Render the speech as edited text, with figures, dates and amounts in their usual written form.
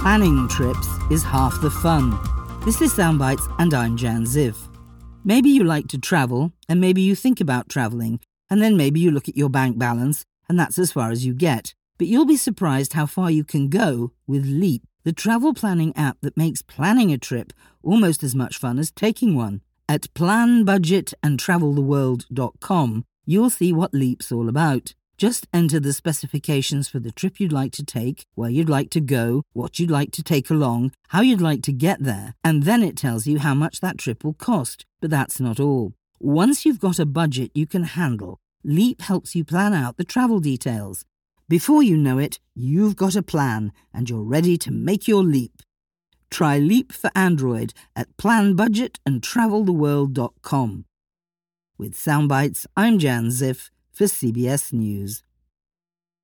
planning trips is half the fun. This is Soundbites and I'm Jan Ziv. Maybe you like to travel and maybe you think about travelling and then maybe you look at your bank balance and that's as far as you get. But you'll be surprised how far you can go with Leap, the travel planning app that makes planning a trip almost as much fun as taking one. At planbudgetandtraveltheworld.com, you'll see what Leap's all about. Just enter the specifications for the trip you'd like to take, where you'd like to go, what you'd like to take along, how you'd like to get there, and then it tells you how much that trip will cost. But that's not all. Once you've got a budget you can handle, Leap helps you plan out the travel details. Before you know it, you've got a plan and you're ready to make your leap. Try Leap for Android at planbudgetandtraveltheworld.com. With Soundbites, I'm Jan Ziff for CBS News.